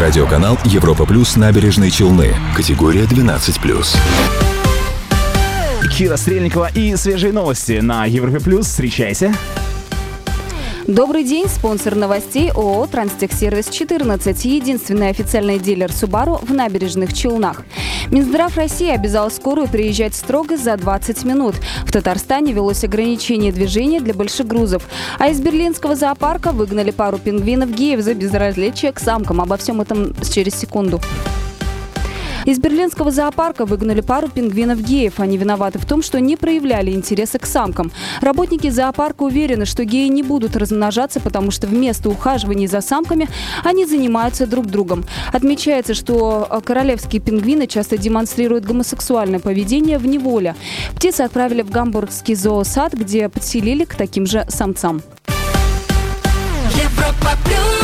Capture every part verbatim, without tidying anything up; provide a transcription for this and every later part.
Радиоканал Европа Плюс, Набережные Челны. Категория двенадцать плюс. Кира Стрельникова и свежие новости на Европе Плюс. Встречайся. Добрый день. Спонсор новостей ООО «Транстехсервис четырнадцать». Единственный официальный дилер Subaru в Набережных Челнах. Минздрав России обязал скорую приезжать строго за двадцать минут. В Татарстане велось ограничение движения для больших грузов. А из берлинского зоопарка выгнали пару пингвинов-геев за безразличие к самкам. Обо всем этом через секунду. Из берлинского зоопарка выгнали пару пингвинов-геев. Они виноваты в том, что не проявляли интереса к самкам. Работники зоопарка уверены, что геи не будут размножаться, потому что вместо ухаживания за самками они занимаются друг другом. Отмечается, что королевские пингвины часто демонстрируют гомосексуальное поведение в неволе. Птицы отправили в гамбургский зоосад, где подселили к таким же самцам. Европа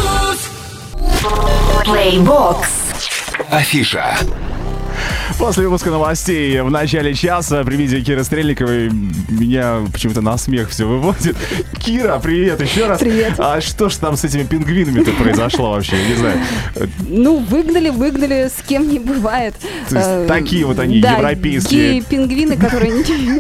Плюс. Playbox. Афиша. После выпуска новостей в начале часа при виде Киры Стрельниковой меня почему-то на смех все выводит. Кира, привет еще раз. Привет. А что ж там с этими пингвинами-то произошло вообще? Я не знаю. Ну, выгнали, выгнали, с кем не бывает. То есть такие вот они, да, европейские. Геи-пингвины, которые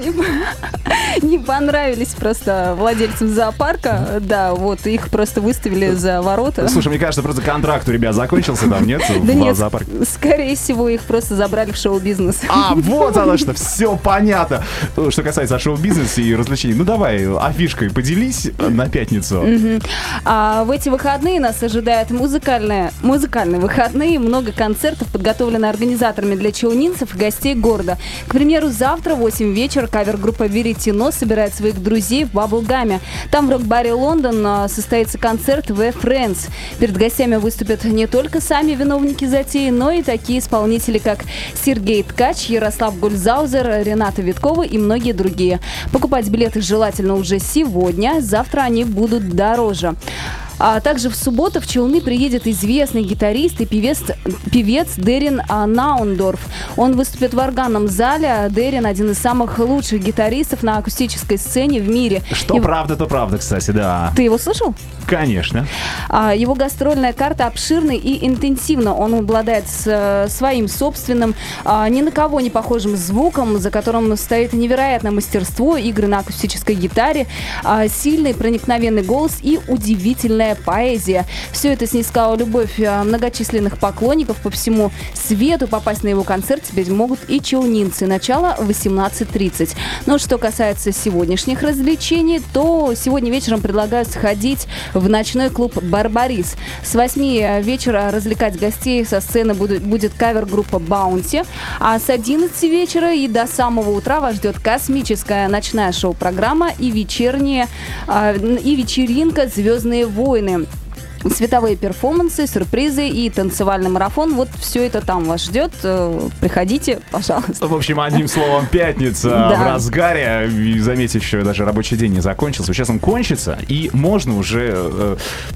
не, не понравились просто владельцам зоопарка. Да, вот их просто выставили за ворота. Слушай, мне кажется, просто контракт у ребят закончился там, нет? Да нет, зоопарке. скорее всего, их просто забрали в шоу-бизнес. А, вот оно что, все понятно. Что касается шоу-бизнеса и развлечений. Ну давай, афишкой поделись на пятницу. Угу. А в эти выходные нас ожидают музыкальные, музыкальные выходные. Много концертов подготовлено организаторами для челнинцев и гостей города. К примеру, завтра в восемь вечера кавер-группа Веретено собирает своих друзей в Баблгаме. Там в рок-баре Лондон состоится концерт The Friends. Перед гостями выступят не только сами виновники затеи, но и такие исполнители, как Сергей Ткач, Ярослав Гользаузер, Рената Виткова и многие другие. Покупать билеты желательно уже сегодня, завтра они будут дороже. А также в субботу в Челны приедет известный гитарист и певец, певец Дерин Наундорф. Он выступит в органном зале. Дерин один из самых лучших гитаристов на акустической сцене в мире. Что Его... правда, то правда, кстати, да. Ты его слышал? Конечно. А, его гастрольная карта обширна и интенсивна. Он обладает с, своим собственным, а, ни на кого не похожим звуком, за которым стоит невероятное мастерство, игры на акустической гитаре, а, сильный проникновенный голос и удивительная поэзия. Все это снискало любовь многочисленных поклонников по всему свету. Попасть на его концерт теперь могут и челнинцы. Начало восемнадцать тридцать. Но что касается сегодняшних развлечений, то сегодня вечером предлагаю сходить в ночной клуб «Барбарис». С восьми вечера развлекать гостей со сцены будет, будет кавер-группа «Баунти». А с одиннадцати вечера и до самого утра вас ждет космическая ночная шоу-программа и вечерняя, и вечеринка «Звездные войны». Световые перформансы, сюрпризы и танцевальный марафон. Вот все это там вас ждет. Приходите, пожалуйста. В общем, одним словом, пятница да. в разгаре. И заметьте, еще даже рабочий день не закончился. Сейчас он кончится, и можно уже... Э,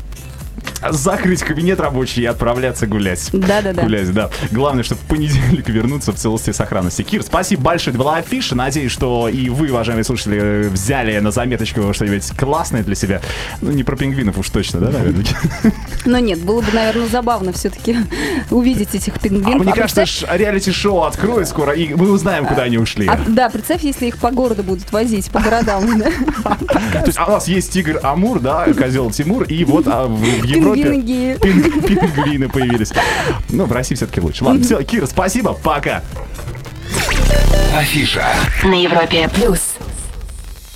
закрыть кабинет рабочий и отправляться гулять. Да-да-да. Гулять, да. Главное, чтобы в понедельник вернуться в целости и сохранности. Кир, спасибо большое. Это была афиша. Надеюсь, что и вы, уважаемые слушатели, взяли на заметочку что-нибудь классное для себя. Ну, не про пингвинов уж точно, да, наверное? Но нет, было бы, наверное, забавно все-таки увидеть этих пингвинов. А мне а кажется, представь... реалити-шоу откроют скоро, и мы узнаем, куда они ушли. А, да, представь, если их по городу будут возить, по городам. То есть у нас есть тигр Амур, да, козел Тимур, и вот в Европе пингвины появились. Ну, в России все-таки лучше. Ладно, все, Кира, спасибо, пока. Афиша На Европе Плюс.